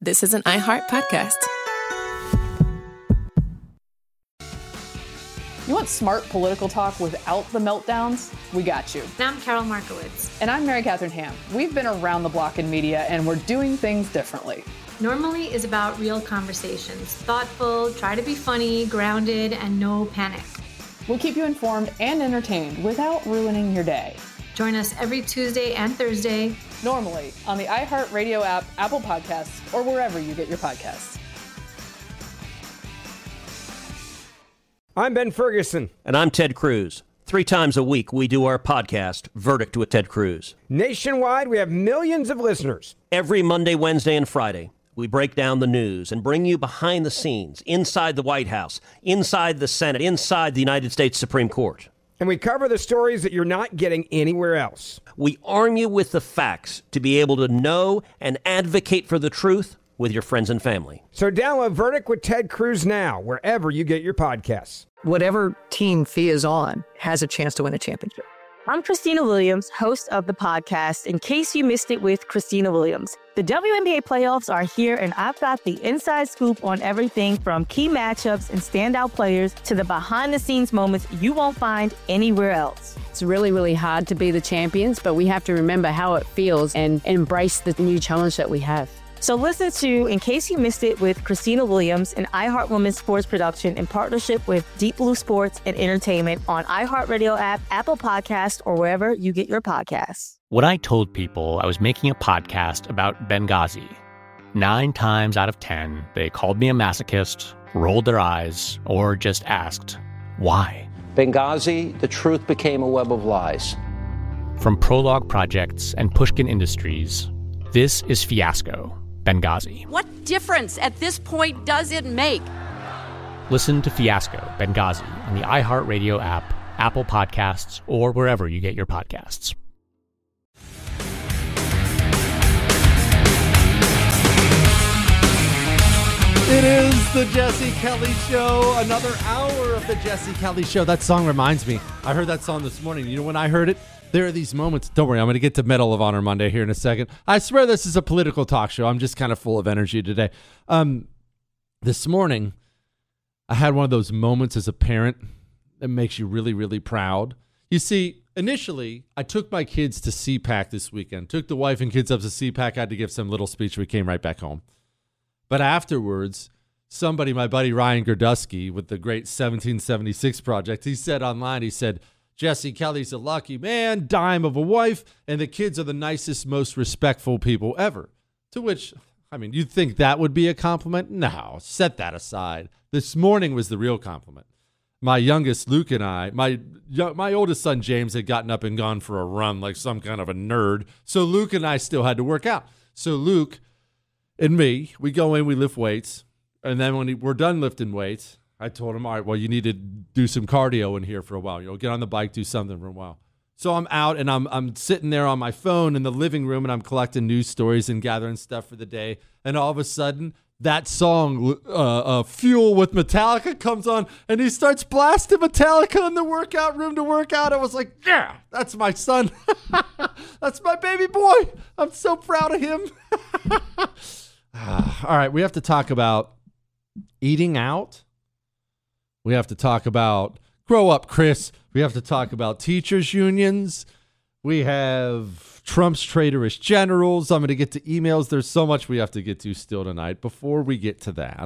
this is an iHeart podcast. You want smart political talk without the meltdowns? We got you. And I'm Carol Markowitz. And I'm Mary Catherine Ham. We've been around the block in media, and we're doing things differently. Normally is about real conversations. Thoughtful, try to be funny, grounded, and no panic. We'll keep you informed and entertained without ruining your day. Join us every Tuesday and Thursday. Normally on the iHeartRadio app, Apple Podcasts, or wherever you get your podcasts. I'm Ben Ferguson. And I'm Ted Cruz. 3 times a week, we do our podcast, Verdict with Ted Cruz. Nationwide, we have millions of listeners. Every Monday, Wednesday, and Friday, we break down the news and bring you behind the scenes, inside the White House, inside the Senate, inside the United States Supreme Court. And we cover the stories that you're not getting anywhere else. We arm you with the facts to be able to know and advocate for the truth with your friends and family. So download Verdict with Ted Cruz now, wherever you get your podcasts. Whatever team Fee is on has a chance to win a championship. I'm Christina Williams, host of the podcast, In Case You Missed It with Christina Williams. The WNBA playoffs are here, and I've got the inside scoop on everything from key matchups and standout players to the behind-the-scenes moments you won't find anywhere else. It's really, really hard to be the champions, but we have to remember how it feels and embrace the new challenge that we have. So listen to In Case You Missed It with Christina Williams, an iHeart Women's Sports production in partnership with Deep Blue Sports and Entertainment on iHeartRadio app, Apple Podcast, or wherever you get your podcasts. When I told people I was making a podcast about Benghazi, 9 times out of 10, they called me a masochist, rolled their eyes, or just asked, why? Benghazi, the truth became a web of lies. From Prologue Projects and Pushkin Industries, this is Fiasco, Benghazi. What difference at this point does it make? Listen to Fiasco, Benghazi on the iHeartRadio app, Apple Podcasts, or wherever you get your podcasts. It is the Jesse Kelly Show. Another hour of the Jesse Kelly Show. That song reminds me. I heard that song this morning. You know when I heard it? There are these moments. Don't worry, I'm going to get to Medal of Honor Monday here in a second. I swear this is a political talk show. I'm just kind of full of energy today. This morning, I had one of those moments as a parent that makes you really, really proud. You see, initially, I took my kids to CPAC this weekend. Took the wife and kids up to CPAC. I had to give some little speech. We came right back home. But afterwards, somebody, my buddy Ryan Gerdusky with the great 1776 Project, he said online, he said, Jesse Kelly's a lucky man, dime of a wife, and the kids are the nicest, most respectful people ever. To which, I mean, you'd think that would be a compliment? No, set that aside. This morning was the real compliment. My youngest, Luke, and I, my oldest son, James, had gotten up and gone for a run like some kind of a nerd. So Luke and I still had to work out. So Luke and me, we go in, we lift weights. And then when we're done lifting weights, I told him, all right, well, you need to do some cardio in here for a while. You know, get on the bike, do something for a while. So I'm out and I'm sitting there on my phone in the living room and I'm collecting news stories and gathering stuff for the day. And all of a sudden, that song, Fuel with Metallica, comes on and he starts blasting Metallica in the workout room to work out. I was like, yeah, that's my son. That's my baby boy. I'm so proud of him. All right, we have to talk about eating out. We have to talk about, grow up, Chris. We have to talk about teachers' unions. We have Trump's traitorous generals. I'm going to get to emails. There's so much we have to get to still tonight. Before we get to that,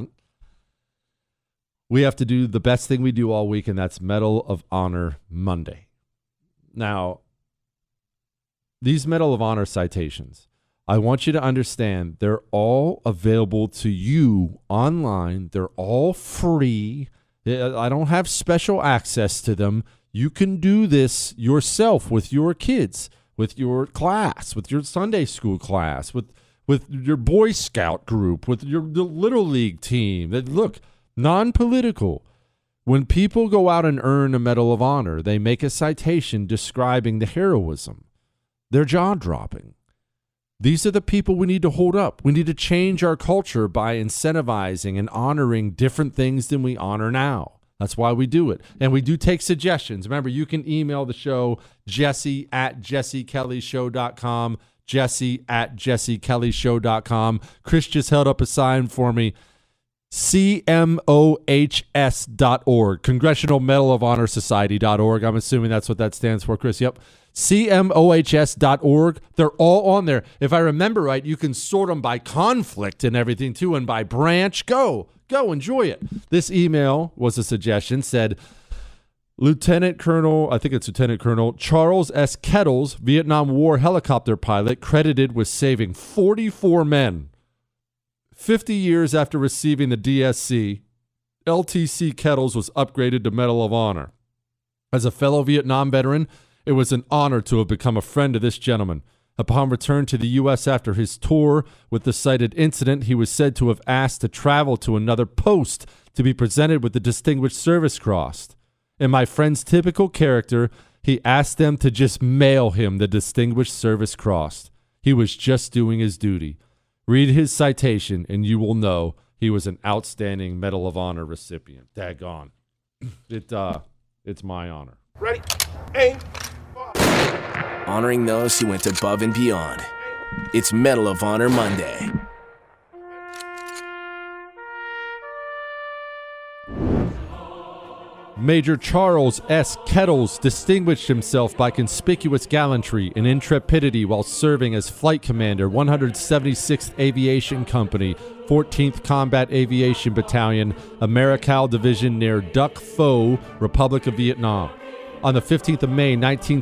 we have to do the best thing we do all week, and that's Medal of Honor Monday. Now, these Medal of Honor citations, I want you to understand they're all available to you online. They're all free. I don't have special access to them. You can do this yourself with your kids, with your class, with your Sunday school class, with your Boy Scout group, with the Little League team. Look, non-political. When people go out and earn a Medal of Honor, they make a citation describing the heroism. They're jaw-dropping. These are the people we need to hold up. We need to change our culture by incentivizing and honoring different things than we honor now. That's why we do it. And we do take suggestions. Remember, you can email the show, Jesse@jessekellyshow.com. jesse@jessekellyshow.com. Chris just held up a sign for me. CMOHS.org. Congressional Medal of Honor Society.org. I'm assuming that's what that stands for, Chris. Yep. CMOHS.org. They're all on there. If I remember right, you can sort them by conflict and everything too, and by branch. Go, enjoy it. This email was a suggestion, said Lieutenant Colonel Charles S. Kettles, Vietnam War helicopter pilot, credited with saving 44 men. 50 years after receiving the DSC, LTC Kettles was upgraded to Medal of Honor. As a fellow Vietnam veteran, it was an honor to have become a friend of this gentleman. Upon return to the U.S. after his tour with the cited incident, he was said to have asked to travel to another post to be presented with the Distinguished Service Cross. In my friend's typical character, he asked them to just mail him the Distinguished Service Cross. He was just doing his duty. Read his citation, and you will know he was an outstanding Medal of Honor recipient. Daggone. It's my honor. Ready? Aim. Honoring those who went above and beyond. It's Medal of Honor Monday. Major Charles S. Kettles distinguished himself by conspicuous gallantry and intrepidity while serving as Flight Commander, 176th Aviation Company, 14th Combat Aviation Battalion, Americal Division near Duc Pho, Republic of Vietnam. On the 15th of May,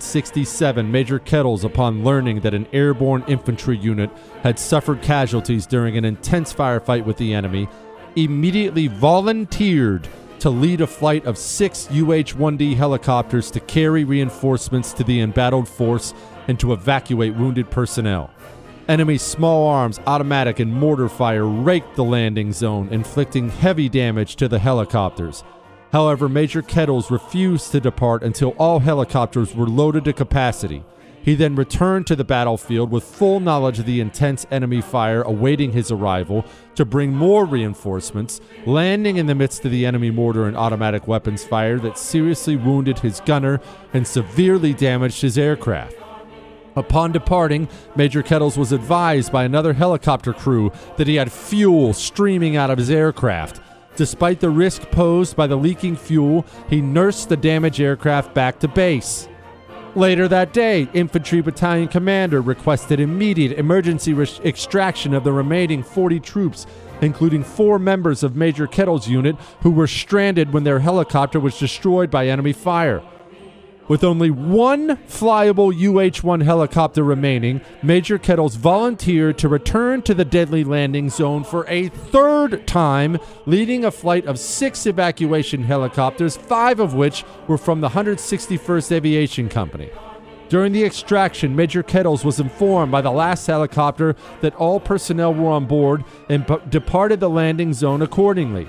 1967, Major Kettles, upon learning that an airborne infantry unit had suffered casualties during an intense firefight with the enemy, immediately volunteered to lead a flight of 6 UH-1D helicopters to carry reinforcements to the embattled force and to evacuate wounded personnel. Enemy small arms, automatic, and mortar fire raked the landing zone, inflicting heavy damage to the helicopters. However, Major Kettles refused to depart until all helicopters were loaded to capacity. He then returned to the battlefield with full knowledge of the intense enemy fire awaiting his arrival to bring more reinforcements, landing in the midst of the enemy mortar and automatic weapons fire that seriously wounded his gunner and severely damaged his aircraft. Upon departing, Major Kettles was advised by another helicopter crew that he had fuel streaming out of his aircraft. Despite the risk posed by the leaking fuel, he nursed the damaged aircraft back to base. Later that day, Infantry Battalion Commander requested immediate emergency extraction of the remaining 40 troops, including 4 members of Major Kettles' unit who were stranded when their helicopter was destroyed by enemy fire. With only one flyable UH-1 helicopter remaining, Major Kettles volunteered to return to the deadly landing zone for a third time, leading a flight of 6 evacuation helicopters, 5 of which were from the 161st Aviation Company. During the extraction, Major Kettles was informed by the last helicopter that all personnel were on board and departed the landing zone accordingly.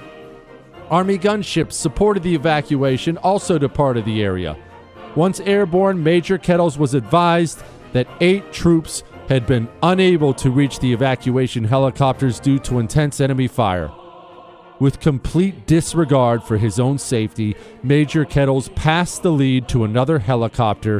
Army gunships supported the evacuation, also departed the area. Once airborne, Major Kettles was advised that 8 troops had been unable to reach the evacuation helicopters due to intense enemy fire. With complete disregard for his own safety, Major Kettles passed the lead to another helicopter,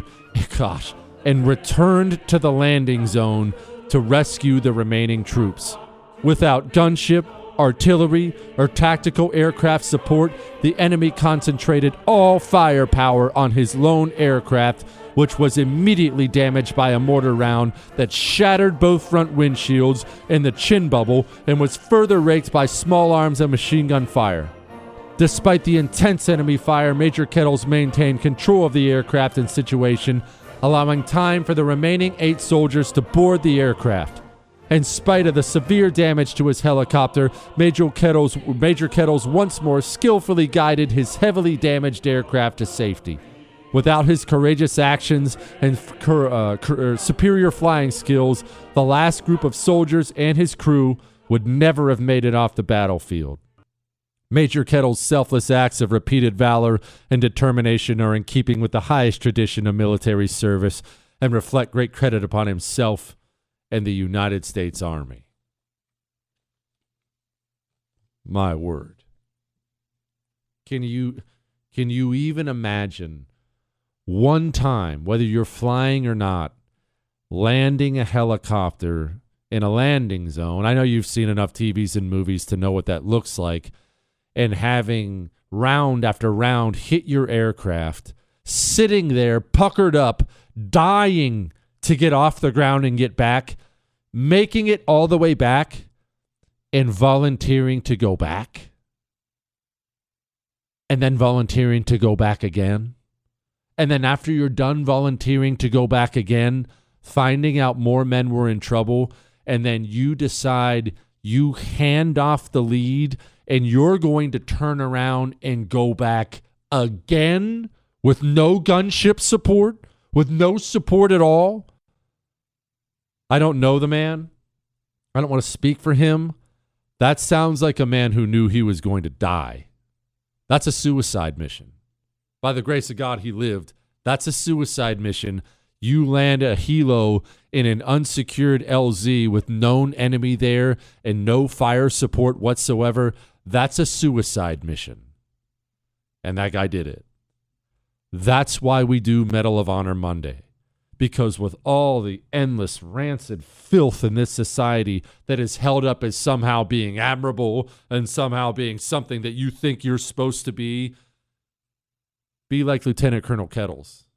and returned to the landing zone to rescue the remaining troops. Without gunship, artillery, or tactical aircraft support, the enemy concentrated all firepower on his lone aircraft, which was immediately damaged by a mortar round that shattered both front windshields and the chin bubble and was further raked by small arms and machine gun fire. Despite the intense enemy fire, Major Kettles maintained control of the aircraft and situation, allowing time for the remaining 8 soldiers to board the aircraft. In spite of the severe damage to his helicopter, Major Kettles once more skillfully guided his heavily damaged aircraft to safety. Without his courageous actions and superior flying skills, the last group of soldiers and his crew would never have made it off the battlefield. Major Kettles' selfless acts of repeated valor and determination are in keeping with the highest tradition of military service and reflect great credit upon himself and the United States Army. My word. Can you even imagine one time, whether you're flying or not, landing a helicopter in a landing zone. I know you've seen enough TVs and movies to know what that looks like, and having round after round hit your aircraft, sitting there puckered up, dying to get off the ground and get back, making it all the way back, and volunteering to go back, and then volunteering to go back again. And then after you're done volunteering to go back again, finding out more men were in trouble, and then you decide you hand off the lead and you're going to turn around and go back again with no gunship support, with no support at all. I don't know the man. I don't want to speak for him. That sounds like a man who knew he was going to die. That's a suicide mission. By the grace of God, he lived. That's a suicide mission. You land a helo in an unsecured LZ with known enemy there and no fire support whatsoever. That's a suicide mission. And that guy did it. That's why we do Medal of Honor Monday. Because with all the endless rancid filth in this society that is held up as somehow being admirable and somehow being something that you think you're supposed to be like Lieutenant Colonel Kettles.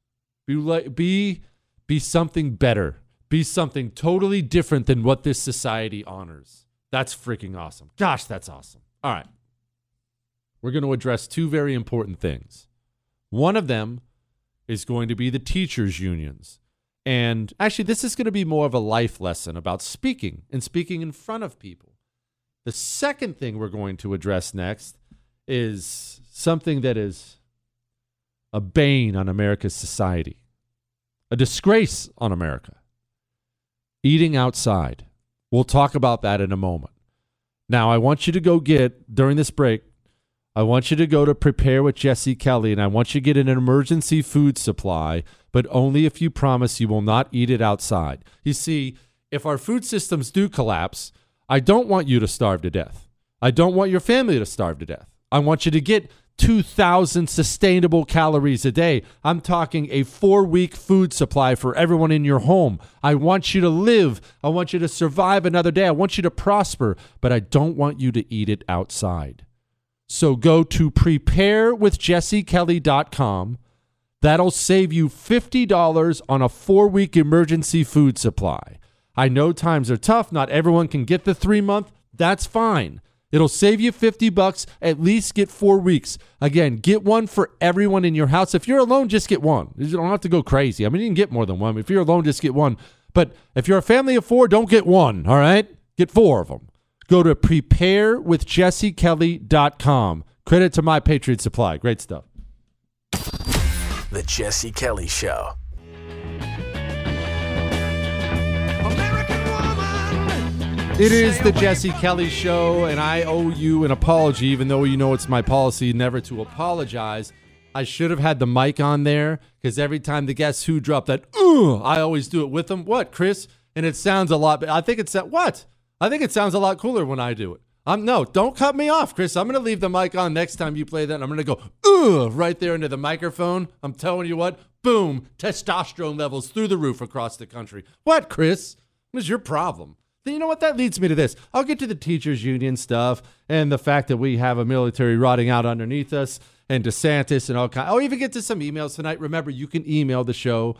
Be something better. Be something totally different than what this society honors. That's freaking awesome. Gosh, that's awesome. All right. We're going to address two very important things. One of them is going to be the teachers' unions. And actually, this is going to be more of a life lesson about speaking and speaking in front of people. The second thing we're going to address next is something that is a bane on America's society, a disgrace on America. Eating outside. We'll talk about that in a moment. Now, I want you to go get, during this break, I want you to go to Prepare with Jesse Kelly, and I want you to get an emergency food supply, but only if you promise you will not eat it outside. You see, if our food systems do collapse, I don't want you to starve to death. I don't want your family to starve to death. I want you to get 2,000 sustainable calories a day. I'm talking a 4-week food supply for everyone in your home. I want you to live. I want you to survive another day. I want you to prosper, but I don't want you to eat it outside. So go to preparewithjessekelly.com. That'll save you $50 on a 4-week emergency food supply. I know times are tough. Not everyone can get the 3-month. That's fine. It'll save you $50. At least get 4 weeks. Again, get one for everyone in your house. If you're alone, just get one. You don't have to go crazy. I mean, you can get more than one. If you're alone, just get one. But if you're a family of 4, don't get one, all right? Get 4 of them. Go to preparewithjessekelly.com. Credit to My Patriot Supply. Great stuff. The Jesse Kelly Show. It is the Jesse Kelly Show, and I owe you an apology, even though you know it's my policy never to apologize. I should have had the mic on there, because every time the Guess Who drop that, I always do it with them. What, Chris? And it sounds a lot, I think it sounds a lot cooler when I do it. No, don't cut me off, Chris. I'm going to leave the mic on next time you play that, and I'm going to go, right there into the microphone. I'm telling you what, boom, testosterone levels through the roof across the country. What, Chris? What is your problem? Then you know what? That leads me to this. I'll get to the teachers union stuff and the fact that we have a military rotting out underneath us and DeSantis and all kinds. I'll even get to some emails tonight. Remember, you can email the show,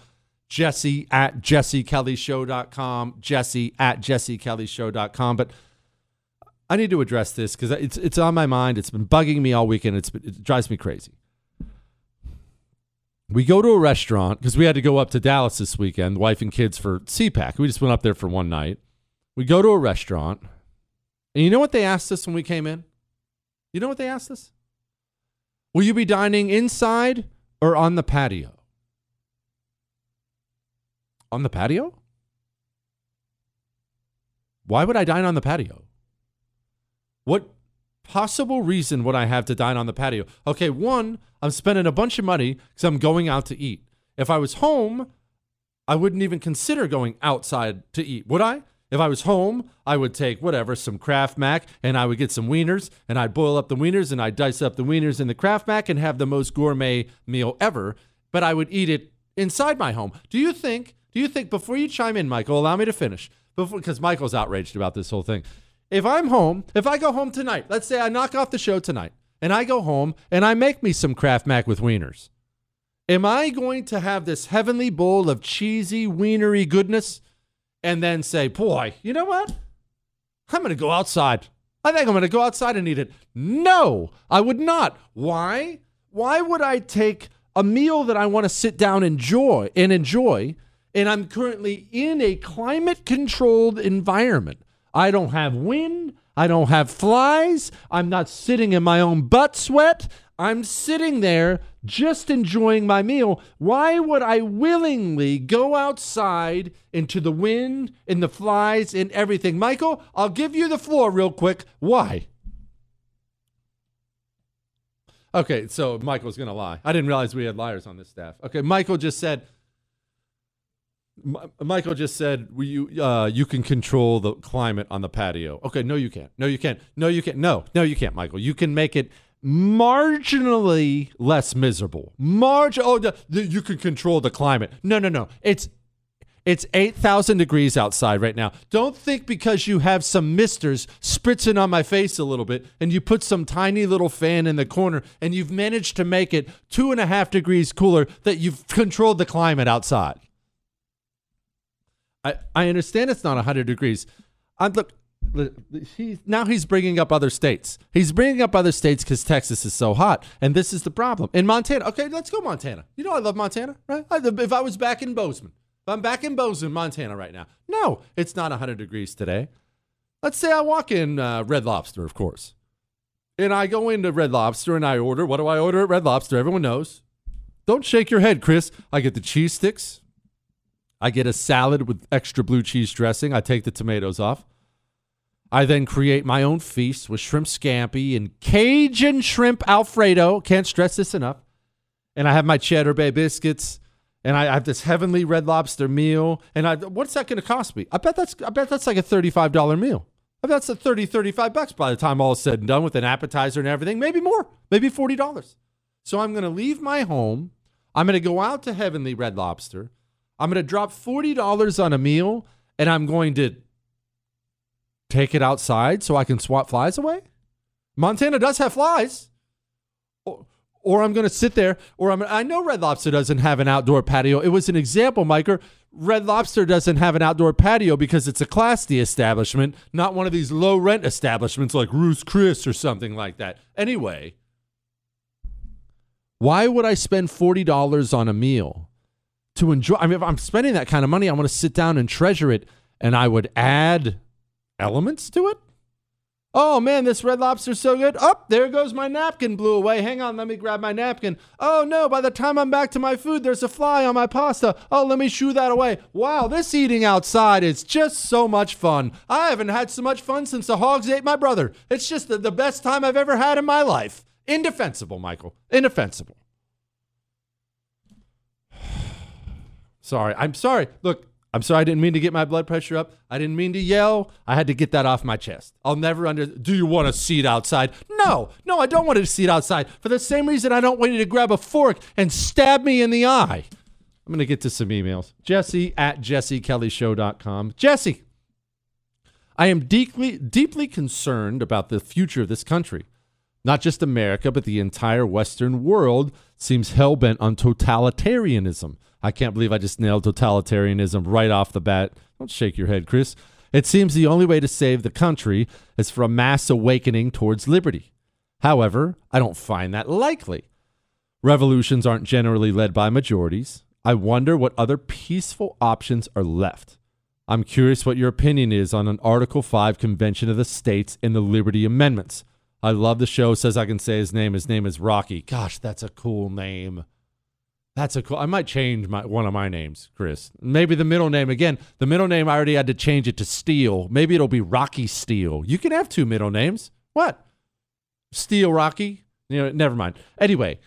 Jesse@JesseKellyShow.com, Jesse@JesseKellyShow.com. But I need to address this because it's on my mind. It's been bugging me all weekend. It drives me crazy. We go to a restaurant because we had to go up to Dallas this weekend, wife and kids, for CPAC. We just went up there for one night. We go to a restaurant, and you know what they asked us when we came in? You know what they asked us? Will you be dining inside or on the patio? On the patio? Why would I dine on the patio? What possible reason would I have to dine on the patio? Okay, one, I'm spending a bunch of money because I'm going out to eat. If I was home, I wouldn't even consider going outside to eat, would I? If I was home, I would take some Kraft Mac, and I would get some wieners, and I'd boil up the wieners, and I'd dice up the wieners in the Kraft Mac and have the most gourmet meal ever, but I would eat it inside my home. Do you think Do you think, before you chime in, Michael, allow me to finish, because Michael's outraged about this whole thing. If I'm home, if I go home tonight, let's say I knock off the show tonight, and I go home and I make me some Kraft Mac with wieners, am I going to have this heavenly bowl of cheesy, wienery goodness and then say, boy, you know what? I'm going to go outside. I think I'm going to go outside and eat it. No, I would not. Why? Why would I take a meal that I want to sit down and enjoy, and I'm currently in a climate-controlled environment? I don't have wind. I don't have flies. I'm not sitting in my own butt sweat. I'm sitting there just enjoying my meal. Why would I willingly go outside into the wind and the flies and everything? Michael, I'll give you the floor real quick. Why? Okay, so Michael's going to lie. I didn't realize we had liars on this staff. Okay, Michael just said you can control the climate on the patio. Okay, no, you can't. No, you can't. No, you can't. No, you can't, Michael. You can make it marginally less miserable. You can control the climate. No. It's 8,000 degrees outside right now. Don't think because you have some misters spritzing on my face a little bit and you put some tiny little fan in the corner and you've managed to make it 2.5 degrees cooler that you've controlled the climate outside. I understand it's not 100 degrees. He's bringing up other states. He's bringing up other states because Texas is so hot. And this is the problem. In Montana, okay, let's go Montana. You know I love Montana, right? If I was back in Bozeman, if I'm back in Bozeman, Montana right now. No, it's not 100 degrees today. Let's say I walk in Red Lobster, of course. And I go into Red Lobster and I order. What do I order at Red Lobster? Everyone knows. Don't shake your head, Chris. I get the cheese sticks. I get a salad with extra blue cheese dressing. I take the tomatoes off. I then create my own feast with shrimp scampi and Cajun shrimp Alfredo. Can't stress this enough. And I have my Cheddar Bay biscuits. And I have this heavenly Red Lobster meal. And what's that going to cost me? I bet that's like a $35 meal. I bet that's a $35 by the time all is said and done with an appetizer and everything. Maybe more. Maybe $40. So I'm going to leave my home. I'm going to go out to heavenly Red Lobster. I'm going to drop $40 on a meal, and I'm going to take it outside so I can swat flies away? Montana does have flies. Or I'm going to sit there, I know Red Lobster doesn't have an outdoor patio. It was an example, Micah. Red Lobster doesn't have an outdoor patio because it's a Class D establishment, not one of these low-rent establishments like Ruth's Chris or something like that. Anyway, why would I spend $40 on a meal? To enjoy, I mean, if I'm spending that kind of money, I want to sit down and treasure it, and I would add elements to it. Oh man, this Red Lobster's so good. Oh, there goes my napkin, blew away. Hang on, let me grab my napkin. Oh no, by the time I'm back to my food, there's a fly on my pasta. Oh, let me shoo that away. Wow, this eating outside is just so much fun. I haven't had so much fun since the hogs ate my brother. It's just the best time I've ever had in my life. Indefensible, Michael. Indefensible. Sorry. I'm sorry. Look, I'm sorry. I didn't mean to get my blood pressure up. I didn't mean to yell. I had to get that off my chest. I'll never do you want a seat outside? No, I don't want a seat outside. For the same reason I don't want you to grab a fork and stab me in the eye. I'm going to get to some emails. Jesse at jessekellyshow.com. Jesse, I am deeply concerned about the future of this country. Not just America, but the entire Western world seems hell-bent on totalitarianism. I can't believe I just nailed totalitarianism right off the bat. Don't shake your head, Chris. It seems the only way to save the country is for a mass awakening towards liberty. However, I don't find that likely. Revolutions aren't generally led by majorities. I wonder what other peaceful options are left. I'm curious what your opinion is on an Article 5 Convention of the States and the Liberty Amendments. I love the show. Says I can say his name. His name is Rocky. Gosh, that's a cool name. I might change one of my names, Chris. Maybe the middle name. Again, the middle name, I already had to change it to Steele. Maybe it'll be Rocky Steele. You can have two middle names. What? Steele Rocky? Never mind. Anyway,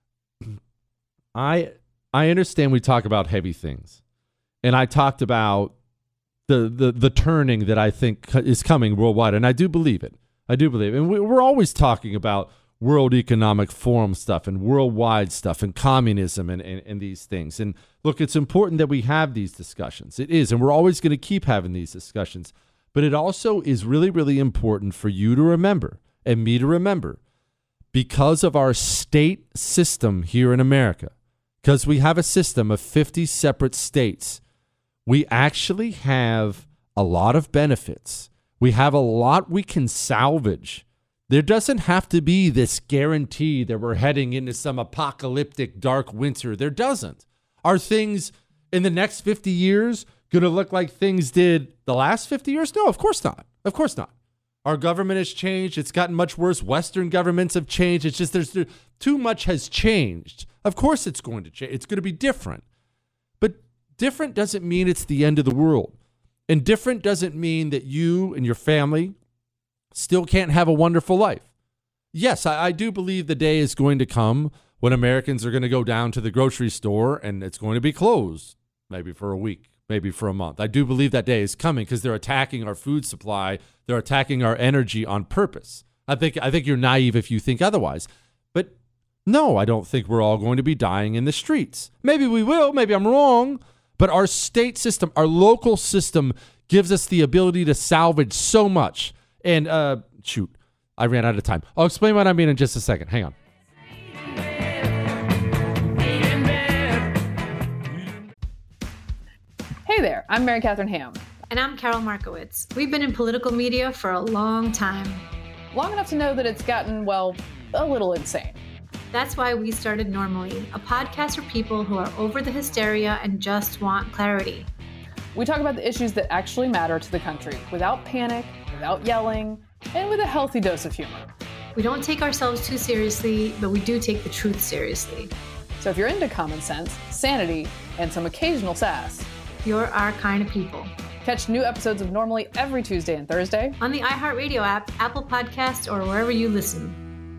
I understand we talk about heavy things. And I talked about the turning that I think is coming worldwide. And I do believe it. And we're always talking about World Economic Forum stuff and worldwide stuff and communism and these things. And look, it's important that we have these discussions. It is, and we're always going to keep having these discussions. But it also is really, really important for you to remember and me to remember, because of our state system here in America, because we have a system of 50 separate states, we actually have a lot of benefits. We have a lot we can salvage. There doesn't have to be this guarantee that we're heading into some apocalyptic dark winter. There doesn't. Are things in the next 50 years going to look like things did the last 50 years? No, of course not. Of course not. Our government has changed. It's gotten much worse. Western governments have changed. It's just there's too much has changed. Of course it's going to change. It's going to be different. But different doesn't mean it's the end of the world. And different doesn't mean that you and your family still can't have a wonderful life. Yes, I do believe the day is going to come when Americans are going to go down to the grocery store and it's going to be closed, maybe for a week, maybe for a month. I do believe that day is coming because they're attacking our food supply. They're attacking our energy on purpose. I think you're naive if you think otherwise. But no, I don't think we're all going to be dying in the streets. Maybe we will. Maybe I'm wrong. But our state system, our local system gives us the ability to salvage so much. And shoot, I ran out of time. I'll explain what I mean in just a second. Hang on. Hey there, I'm Mary Catherine Ham. And I'm Carol Markowitz. We've been in political media for a long time. Long enough to know that it's gotten, well, a little insane. That's why we started Normally, a podcast for people who are over the hysteria and just want clarity. We talk about the issues that actually matter to the country without panic, without yelling, and with a healthy dose of humor. We don't take ourselves too seriously, but we do take the truth seriously. So if you're into common sense, sanity, and some occasional sass, you're our kind of people. Catch new episodes of Normally every Tuesday and Thursday on the iHeartRadio app, Apple Podcasts, or wherever you listen.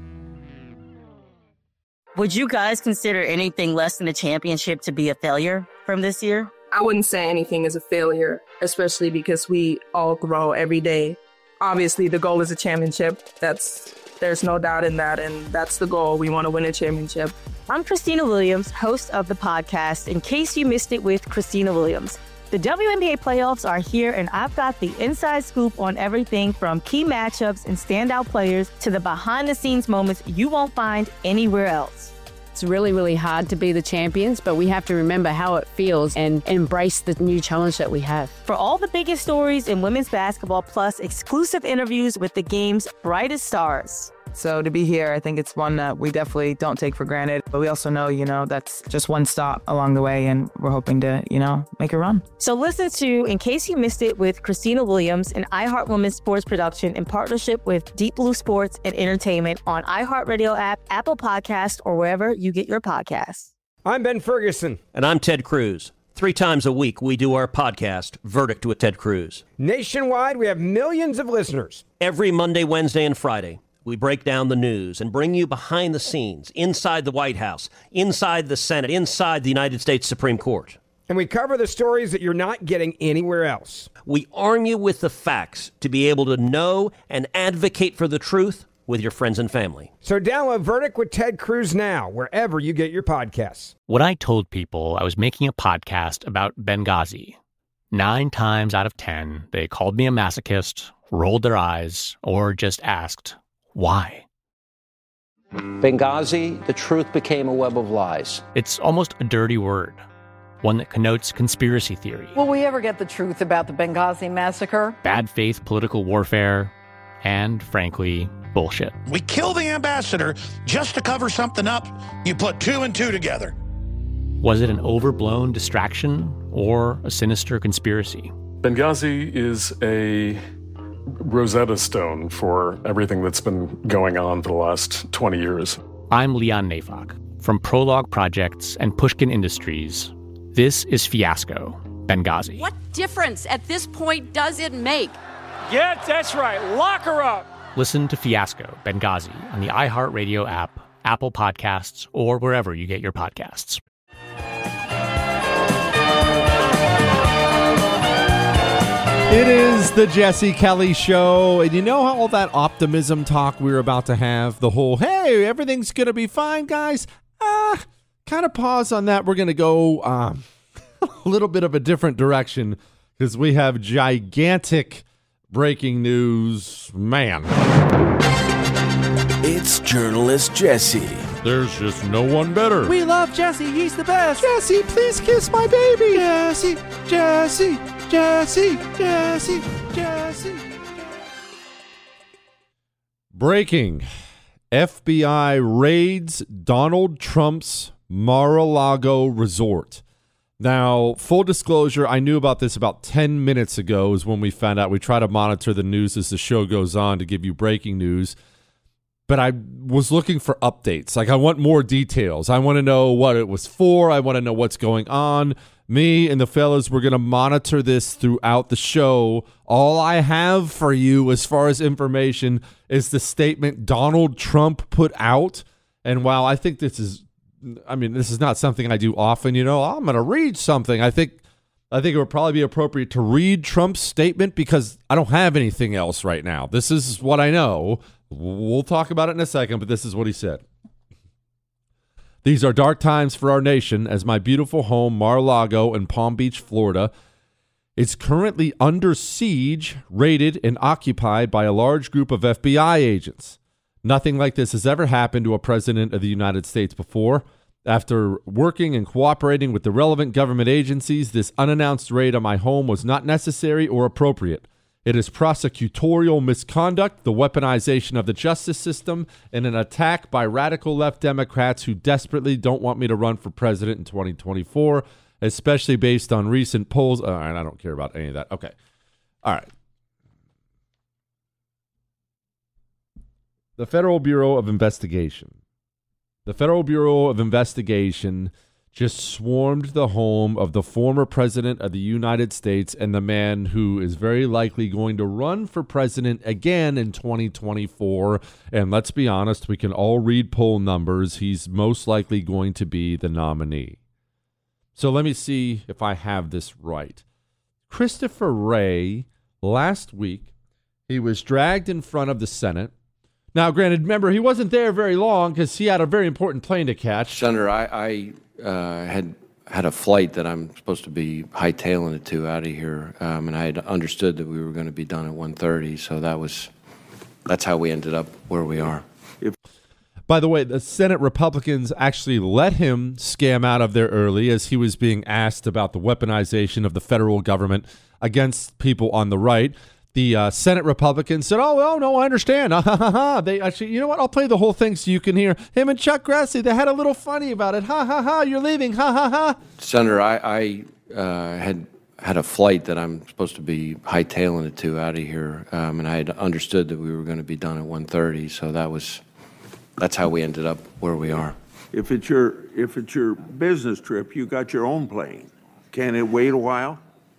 Would you guys consider anything less than a championship to be a failure from this year? I wouldn't say anything is a failure, especially because we all grow every day. Obviously, the goal is a championship. There's no doubt in that, and that's the goal. We want to win a championship. I'm Christina Williams, host of the podcast In Case You Missed It with Christina Williams. The WNBA playoffs are here, and I've got the inside scoop on everything from key matchups and standout players to the behind-the-scenes moments you won't find anywhere else. It's really, really hard to be the champions, but we have to remember how it feels and embrace the new challenge that we have. For all the biggest stories in women's basketball, plus exclusive interviews with the game's brightest stars. So to be here, I think it's one that we definitely don't take for granted. But we also know, that's just one stop along the way, and we're hoping to, make a run. So listen to In Case You Missed It with Christina Williams, an iHeart Women's sports production in partnership with Deep Blue Sports and Entertainment on iHeartRadio app, Apple Podcasts, or wherever you get your podcasts. I'm Ben Ferguson. And I'm Ted Cruz. 3 times a week, we do our podcast, Verdict with Ted Cruz. Nationwide, we have millions of listeners. Every Monday, Wednesday, and Friday, we break down the news and bring you behind the scenes, inside the White House, inside the Senate, inside the United States Supreme Court. And we cover the stories that you're not getting anywhere else. We arm you with the facts to be able to know and advocate for the truth with your friends and family. So download Verdict with Ted Cruz now, wherever you get your podcasts. When I told people I was making a podcast about Benghazi, 9 times out of 10, they called me a masochist, rolled their eyes, or just asked, why? Benghazi, the truth became a web of lies. It's almost a dirty word, one that connotes conspiracy theory. Will we ever get the truth about the Benghazi massacre? Bad faith political warfare, and frankly, bullshit. We kill the ambassador just to cover something up. You put 2 and 2 together. Was it an overblown distraction or a sinister conspiracy? Benghazi is a Rosetta Stone for everything that's been going on for the last 20 years. I'm Leon Neyfakh. From Prologue Projects and Pushkin Industries, this is Fiasco, Benghazi. What difference at this point does it make? Yeah, that's right. Lock her up. Listen to Fiasco, Benghazi on the iHeartRadio app, Apple Podcasts, or wherever you get your podcasts. It is the Jesse Kelly Show, and you know how all that optimism talk we were about to have, the whole, hey, everything's going to be fine, guys? Kind of pause on that. We're going to go a little bit of a different direction because we have gigantic breaking news. Man. It's journalist Jesse. There's just no one better. We love Jesse. He's the best. Jesse, please kiss my baby. Jesse, Jesse, Jesse, Jesse, Jesse. Breaking. FBI raids Donald Trump's Mar-a-Lago resort. Now, full disclosure, I knew about this about 10 minutes ago is when we found out. We try to monitor the news as the show goes on to give you breaking news. But I was looking for updates. Like, I want more details. I want to know what it was for. I want to know what's going on. Me and the fellas, we're going to monitor this throughout the show. All I have for you as far as information is the statement Donald Trump put out. And while I think this is not something I do often, I'm going to read something. I think it would probably be appropriate to read Trump's statement because I don't have anything else right now. This is what I know. We'll talk about it in a second, but this is what he said. These are dark times for our nation as my beautiful home, Mar-a-Lago in Palm Beach, Florida, is currently under siege, raided, and occupied by a large group of FBI agents. Nothing like this has ever happened to a president of the United States before. After working and cooperating with the relevant government agencies, this unannounced raid on my home was not necessary or appropriate. It is prosecutorial misconduct, the weaponization of the justice system, and an attack by radical left Democrats who desperately don't want me to run for president in 2024, especially based on recent polls. All right, I don't care about any of that. Okay. All right. The Federal Bureau of Investigation. The Federal Bureau of Investigation just swarmed the home of the former president of the United States and the man who is very likely going to run for president again in 2024. And let's be honest, we can all read poll numbers. He's most likely going to be the nominee. So let me see if I have this right. Christopher Wray, last week, he was dragged in front of the Senate. Now, granted, remember, he wasn't there very long because he had a very important plane to catch. Senator, I had a flight that I'm supposed to be hightailing it to out of here, and I had understood that we were going to be done at 1:30, so that's how we ended up where we are. By the way, the Senate Republicans actually let him scam out of there early as he was being asked about the weaponization of the federal government against people on the right. The Senate Republicans said, oh, no, I understand. They actually, you know what? I'll play the whole thing so you can hear. Him and Chuck Grassley, they had a little funny about it. You're leaving. Senator, I had a flight that I'm supposed to be hightailing it to out of here, and I had understood that we were going to be done at 1:30, so that's how we ended up where we are. If it's your business trip, you got your own plane. Can it wait a while?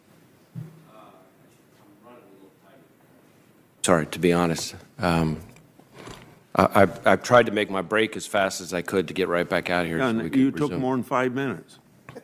Sorry, to be honest. I've tried to make my break as fast as I could to get right back out here. Yeah, so we you could took resume. more than 5 minutes.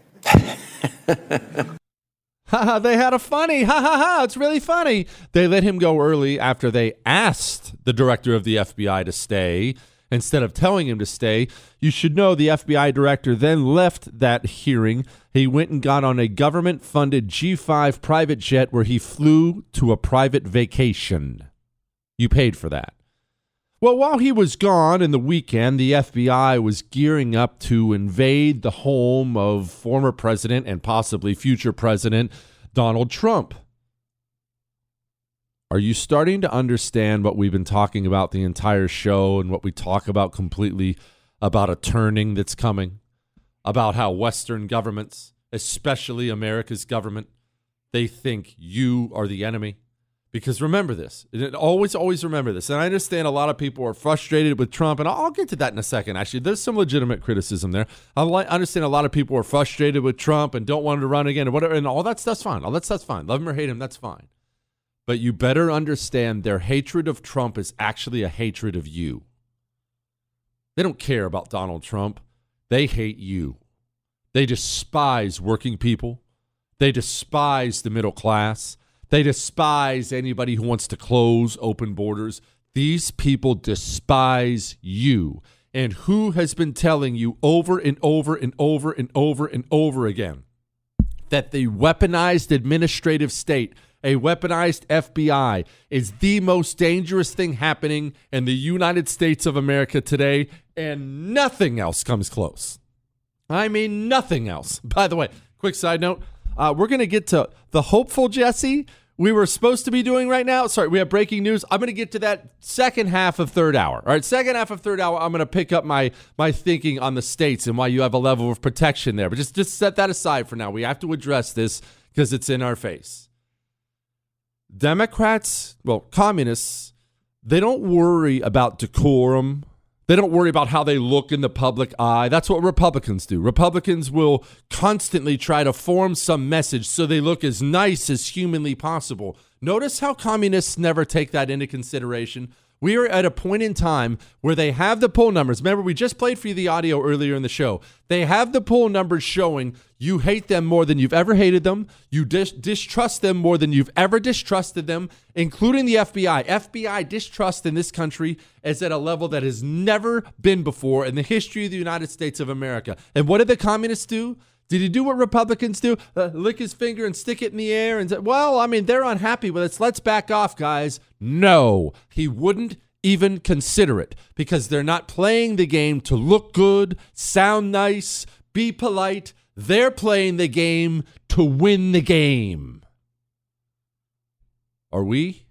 They had a funny. It's really funny. They let him go early after they asked the director of the FBI to stay instead of telling him to stay. You should know the FBI director then left that hearing. He went and got on a government-funded G5 private jet where he flew to a private vacation. You paid for that. Well, while he was gone in the weekend, the FBI was gearing up to invade the home of former president and possibly future president Donald Trump. Are you starting to understand what we've been talking about the entire show and what we talk about completely about a turning that's coming? About how Western governments, especially America's government, they think you are the enemy? Because remember this. Always remember this. And I understand a lot of people are frustrated with Trump, and I'll get to that in a second, actually. There's some legitimate criticism there. I understand a lot of people are frustrated with Trump and don't want him to run again and whatever, and all that stuff's fine. All that stuff's fine. Love him or hate him, that's fine. But you better understand their hatred of Trump is actually a hatred of you. They don't care about Donald Trump. They hate you. They despise working people. They despise the middle class. They despise anybody who wants to close open borders. These people despise you. And who has been telling you over and over and over and over and over again that the weaponized administrative state, a weaponized FBI, is the most dangerous thing happening in the United States of America today, and nothing else comes close. I mean, nothing else. By the way, quick side note, we're going to get to the hopeful Jesse we were supposed to be doing right now. Sorry, we have breaking news. I'm going to get to that second half of third hour. All right, second half of third hour, I'm going to pick up my thinking on the states and why you have a level of protection there. But just set that aside for now. We have to address this because it's in our face. Democrats, well, communists, they don't worry about decorum. They don't worry about how they look in the public eye. That's what Republicans do. Republicans will constantly try to form some message so they look as nice as humanly possible. Notice how communists never take that into consideration. We are at a point in time where they have the poll numbers. Remember, we just played for you the audio earlier in the show. They have the poll numbers showing you hate them more than you've ever hated them. You distrust them more than you've ever distrusted them, including the FBI. FBI distrust in this country is at a level that has never been before in the history of the United States of America. And what did the communists do? Did he do what Republicans do? Lick his finger and stick it in the air and say, well, I mean, they're unhappy with us. Let's back off, guys. No, he wouldn't even consider it because they're not playing the game to look good, sound nice, be polite. They're playing the game to win the game. Are we?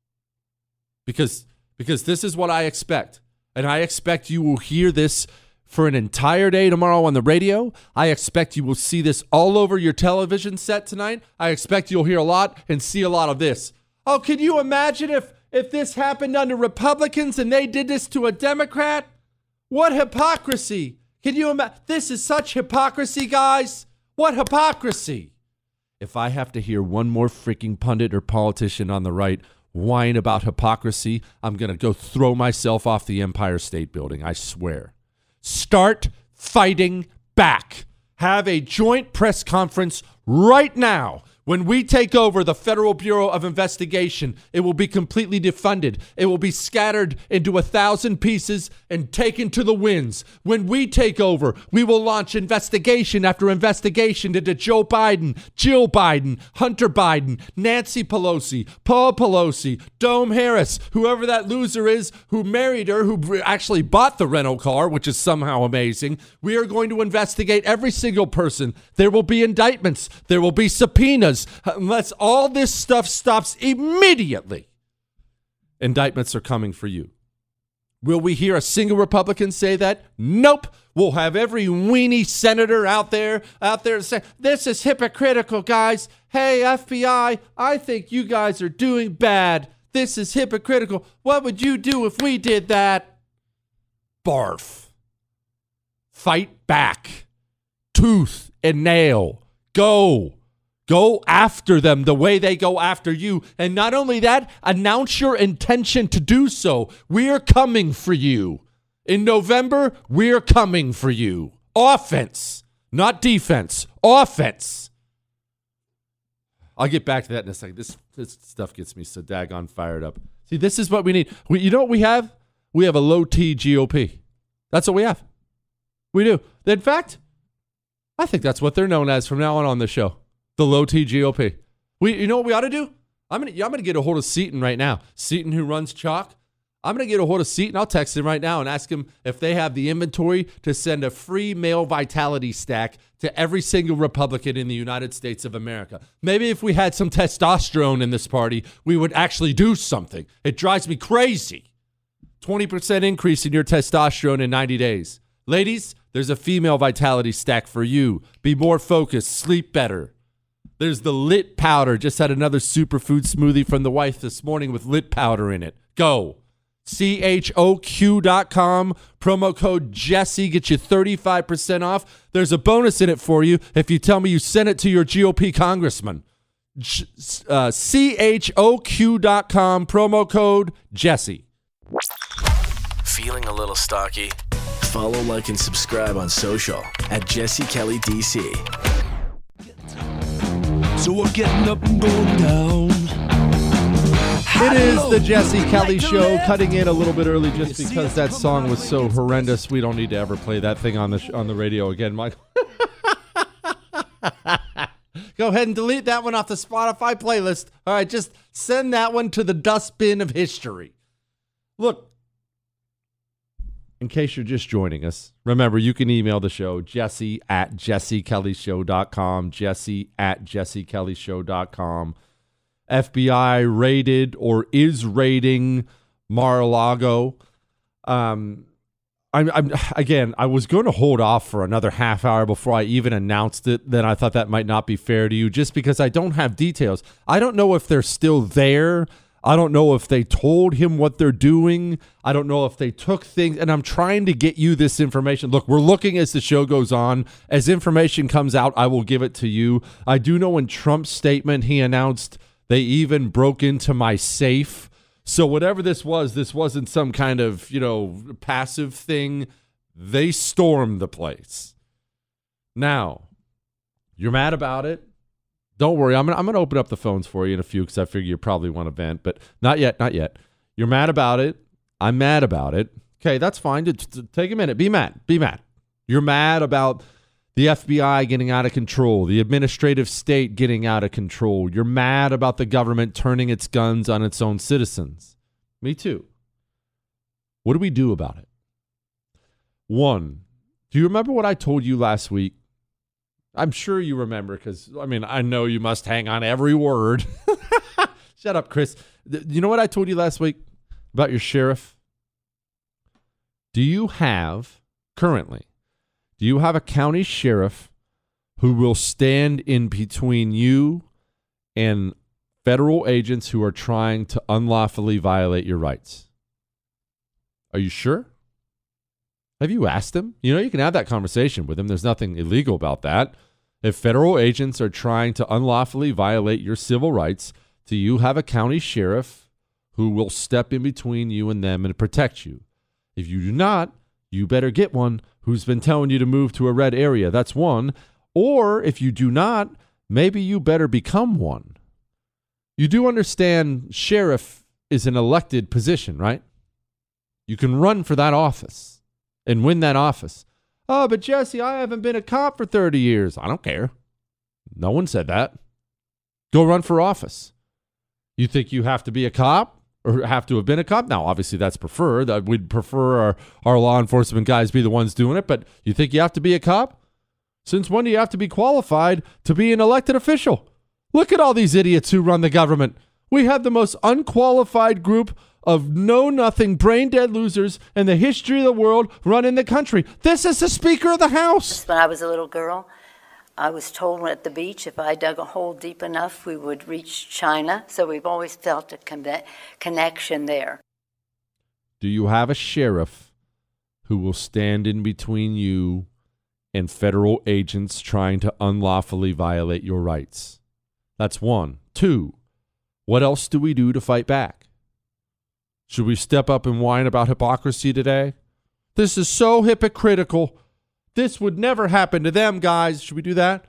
Because this is what I expect. And I expect you will hear this for an entire day tomorrow on the radio. I expect you will see this all over your television set tonight. I expect you'll hear a lot and see a lot of this. Oh, can you imagine if this happened under Republicans and they did this to a Democrat? What hypocrisy. Can you imagine? This is such hypocrisy, guys. What hypocrisy. If I have to hear one more freaking pundit or politician on the right whine about hypocrisy, I'm going to go throw myself off the Empire State Building. I swear. Start fighting back. Have a joint press conference right now. When we take over the Federal Bureau of Investigation, it will be completely defunded. It will be scattered into 1,000 pieces and taken to the winds. When we take over, we will launch investigation after investigation into Joe Biden, Jill Biden, Hunter Biden, Nancy Pelosi, Paul Pelosi, Dome Harris, whoever that loser is who married her, who actually bought the rental car, which is somehow amazing. We are going to investigate every single person. There will be indictments. There will be subpoenas. Unless all this stuff stops immediately, indictments are coming for you. Will we hear a single Republican say that? Nope. We'll have every weenie senator out there saying, this is hypocritical, guys. Hey, FBI, I think you guys are doing bad. This is hypocritical. What would you do if we did that? Barf. Fight back. Tooth and nail. Go after them the way they go after you. And not only that, announce your intention to do so. We are coming for you. In November, we're coming for you. Offense, not defense. Offense. I'll get back to that in a second. This stuff gets me so daggone fired up. See, this is what we need. You know what we have? We have a low-T GOP. That's what we have. We do. In fact, I think that's what they're known as from now on the show. The low-T GOP. You know what we ought to do? I'm gonna get a hold of Seaton right now. Seaton, who runs Chalk. I'm gonna get a hold of Seaton. I'll text him right now and ask him if they have the inventory to send a free male vitality stack to every single Republican in the United States of America. Maybe if we had some testosterone in this party, we would actually do something. It drives me crazy. 20% increase in your testosterone in 90 days. Ladies, there's a female vitality stack for you. Be more focused. Sleep better. There's the Lit Powder. Just had another superfood smoothie from the wife this morning with Lit Powder in it. Go. CHOQ.com. Promo code Jesse. Get you 35% off. There's a bonus in it for you if you tell me you sent it to your GOP congressman. CHOQ.com. Promo code Jesse. Feeling a little stocky? Follow, like, and subscribe on social at Jesse Kelly DC. So we're getting up and going down. It is the Jesse Kelly Show, cutting in a little bit early just because that song was so horrendous. We don't need to ever play that thing on the radio again, Michael. Go ahead and delete that one off the Spotify playlist. All right, just send that one to the dustbin of history. Look, in case you're just joining us, remember you can email the show, jesse@jessekellyshow.com, jesse@jessekellyshow.com. FBI raided or is raiding Mar-a-Lago. I was going to hold off for another half hour before I even announced it. Then I thought that might not be fair to you just because I don't have details. I don't know if they're still there. I don't know if they told him what they're doing. I don't know if they took things. And I'm trying to get you this information. Look, we're looking as the show goes on. As information comes out, I will give it to you. I do know in Trump's statement, he announced they even broke into my safe. So whatever this wasn't some kind of, passive thing. They stormed the place. Now, you're mad about it? Don't worry. I'm gonna open up the phones for you in a few because I figure you probably want to vent, but not yet. You're mad about it. I'm mad about it. Okay, that's fine. Take a minute. Be mad. You're mad about the FBI getting out of control, the administrative state getting out of control. You're mad about the government turning its guns on its own citizens. Me too. What do we do about it? One, do you remember what I told you last week? I'm sure you remember because, I know you must hang on every word. Shut up, Chris. You know what I told you last week about your sheriff? Do you have a county sheriff who will stand in between you and federal agents who are trying to unlawfully violate your rights? Are you sure? Have you asked him? You can have that conversation with him. There's nothing illegal about that. If federal agents are trying to unlawfully violate your civil rights, do you have a county sheriff who will step in between you and them and protect you? If you do not, you better get one who's been telling you to move to a red area. That's one. Or if you do not, maybe you better become one. You do understand sheriff is an elected position, right? You can run for that office and win that office. Oh, but Jesse, I haven't been a cop for 30 years. I don't care. No one said that. Go run for office. You think you have to be a cop or have to have been a cop? Now, obviously, that's preferred. We'd prefer our law enforcement guys be the ones doing it, but you think you have to be a cop? Since when do you have to be qualified to be an elected official? Look at all these idiots who run the government. We have the most unqualified group of know-nothing, brain-dead losers in the history of the world running the country. This is the Speaker of the House. When I was a little girl, I was told at the beach if I dug a hole deep enough, we would reach China. So we've always felt a connection there. Do you have a sheriff who will stand in between you and federal agents trying to unlawfully violate your rights? That's one. Two, what else do we do to fight back? Should we step up and whine about hypocrisy today? This is so hypocritical. This would never happen to them, guys. Should we do that?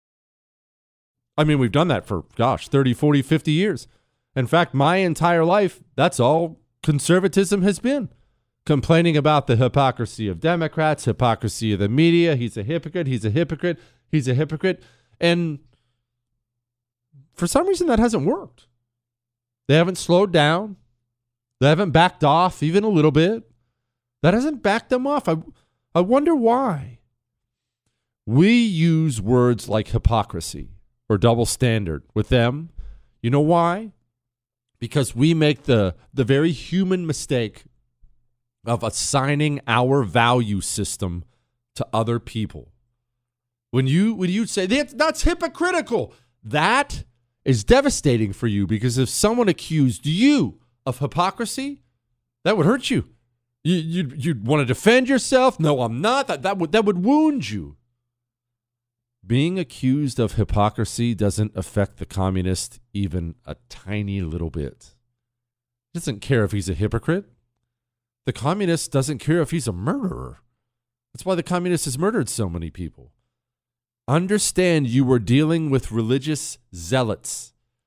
We've done that for, 30, 40, 50 years. In fact, my entire life, that's all conservatism has been. Complaining about the hypocrisy of Democrats, hypocrisy of the media. He's a hypocrite. He's a hypocrite. He's a hypocrite. And for some reason, that hasn't worked. They haven't slowed down. They haven't backed off even a little bit. That hasn't backed them off. I wonder why. We use words like hypocrisy or double standard with them. You know why? Because we make the very human mistake of assigning our value system to other people. When you say that's hypocritical, that is devastating for you, because if someone accused you of hypocrisy, that would hurt you. You'd want to defend yourself. No, I'm not. That would wound you. Being accused of hypocrisy doesn't affect the communist even a tiny little bit. He doesn't care if he's a hypocrite. The communist doesn't care if he's a murderer. That's why the communist has murdered so many people. Understand you were dealing with religious zealots.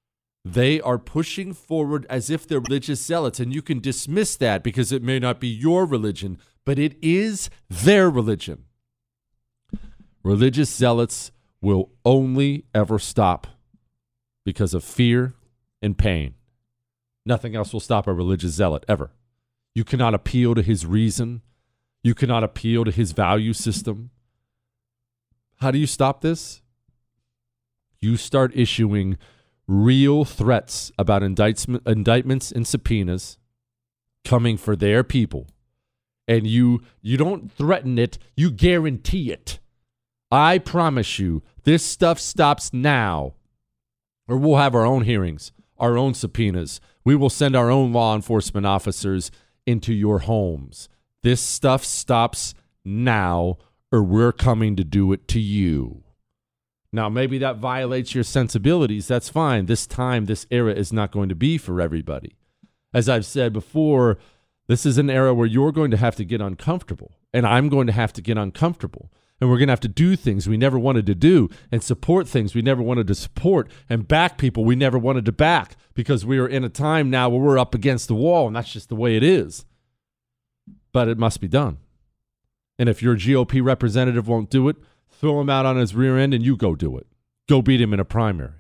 They are pushing forward as if they're religious zealots, and you can dismiss that because it may not be your religion, but it is their religion. Religious zealots will only ever stop because of fear and pain. Nothing else will stop a religious zealot, ever. You cannot appeal to his reason. You cannot appeal to his value system. How do you stop this? You start issuing real threats about indictments and subpoenas coming for their people. And you don't threaten it, you guarantee it. I promise you, this stuff stops now. Or we'll have our own hearings, our own subpoenas. We will send our own law enforcement officers into your homes. This stuff stops now, or we're coming to do it to you. Now, maybe that violates your sensibilities. That's fine. This time, this era is not going to be for everybody. As I've said before, this is an era where you're going to have to get uncomfortable, and I'm going to have to get uncomfortable. And we're going to have to do things we never wanted to do, and support things we never wanted to support, and back people we never wanted to back, because we are in a time now where we're up against the wall, and that's just the way it is. But it must be done. And if your GOP representative won't do it, throw him out on his rear end and you go do it. Go beat him in a primary.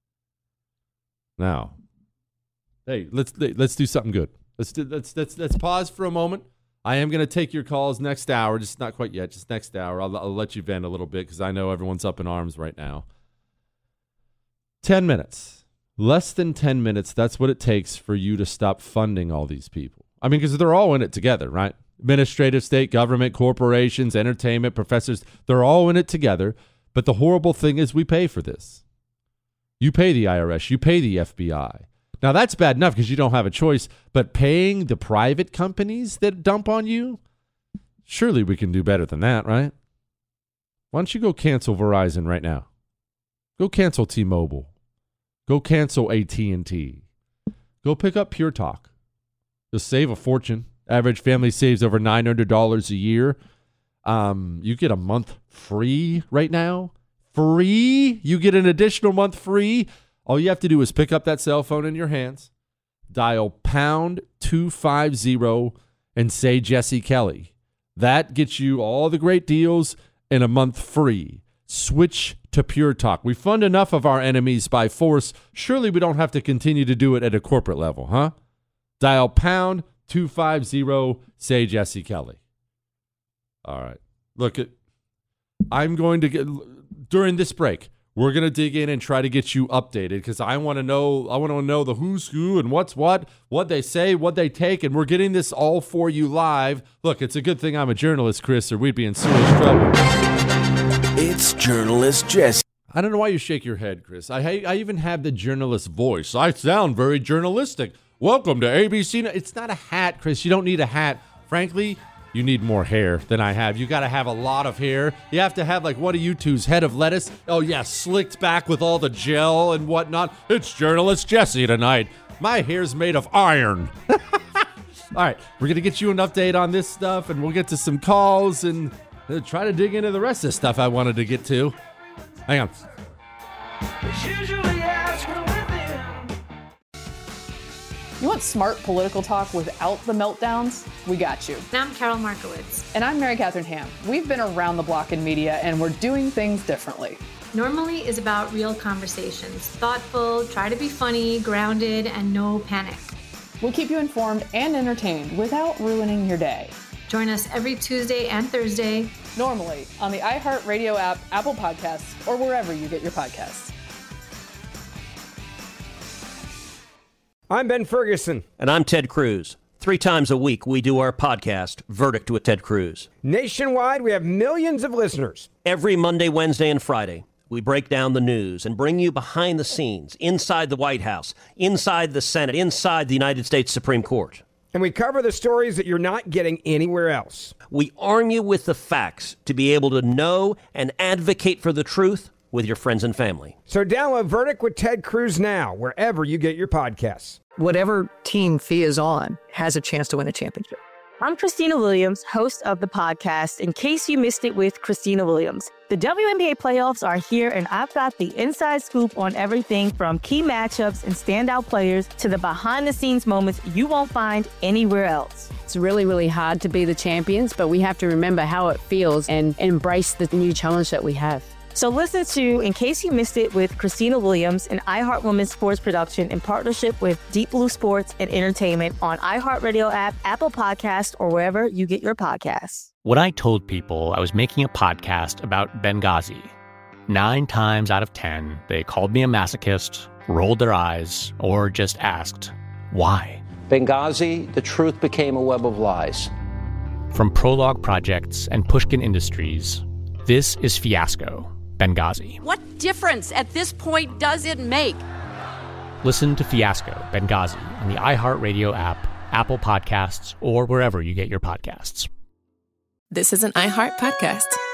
Now, hey, let's do something good. Let's pause for a moment. I am going to take your calls next hour, just not quite yet, just next hour. I'll let you vent a little bit because I know everyone's up in arms right now. 10 minutes. Less than 10 minutes, that's what it takes for you to stop funding all these people. I mean, because they're all in it together, right? Administrative, state government, corporations, entertainment, professors, they're all in it together. But the horrible thing is we pay for this. You pay the IRS, you pay the FBI. Now, that's bad enough because you don't have a choice, but paying the private companies that dump on you, surely we can do better than that, right? Why don't you go cancel Verizon right now? Go cancel T-Mobile. Go cancel AT&T. Go pick up Pure Talk. You'll save a fortune. Average family saves over $900 a year. You get a month free right now. Free? You get an additional month free. All you have to do is pick up that cell phone in your hands, dial pound 250, and say Jesse Kelly. That gets you all the great deals and a month free. Switch to Pure Talk. We fund enough of our enemies by force. Surely we don't have to continue to do it at a corporate level, huh? Dial pound 250, say Jesse Kelly. All right. Look, I'm going to get, during this break, we're going to dig in and try to get you updated because I want to know the who's who and what's what they say, what they take, and we're getting this all for you live. Look, it's a good thing I'm a journalist, Chris, or we'd be in serious trouble. It's Journalist Jesse. I don't know why you shake your head, Chris. I even have the journalist voice. I sound very journalistic. Welcome to ABC. It's not a hat, Chris. You don't need a hat. Frankly, you need more hair than I have. You got to have a lot of hair. You have to have like one of you two's head of lettuce. Oh, yeah, slicked back with all the gel and whatnot. It's Journalist Jesse tonight. My hair's made of iron. All right, we're going to get you an update on this stuff, and we'll get to some calls and try to dig into the rest of the stuff I wanted to get to. Hang on. You want smart political talk without the meltdowns? We got you. And I'm Carol Markowitz. And I'm Mary Catherine Ham. We've been around the block in media, and we're doing things differently. Normally is about real conversations. Thoughtful, try to be funny, grounded, and no panic. We'll keep you informed and entertained without ruining your day. Join us every Tuesday and Thursday. Normally on the iHeartRadio app, Apple Podcasts, or wherever you get your podcasts. I'm Ben Ferguson. And I'm Ted Cruz. 3 times a week, we do our podcast, Verdict with Ted Cruz. Nationwide, we have millions of listeners. Every Monday, Wednesday, and Friday, we break down the news and bring you behind the scenes, inside the White House, inside the Senate, inside the United States Supreme Court. And we cover the stories that you're not getting anywhere else. We arm you with the facts to be able to know and advocate for the truth with your friends and family. So download Verdict with Ted Cruz now, wherever you get your podcasts. Whatever team Fee is on has a chance to win a championship. I'm Christina Williams, host of the podcast In Case You Missed It with Christina Williams. The WNBA playoffs are here, and I've got the inside scoop on everything from key matchups and standout players to the behind-the-scenes moments you won't find anywhere else. It's really, really hard to be the champions, but we have to remember how it feels and embrace the new challenge that we have. So listen to In Case You Missed It with Christina Williams, an iHeart Women's Sports production in partnership with Deep Blue Sports and Entertainment on iHeartRadio app, Apple Podcasts, or wherever you get your podcasts. When I told people I was making a podcast about Benghazi, 9 times out of 10, they called me a masochist, rolled their eyes, or just asked, why? Benghazi, the truth became a web of lies. From Prologue Projects and Pushkin Industries, this is Fiasco, Benghazi. What difference at this point does it make? Listen to Fiasco, Benghazi on the iHeartRadio app, Apple Podcasts, or wherever you get your podcasts. This is an iHeart podcast.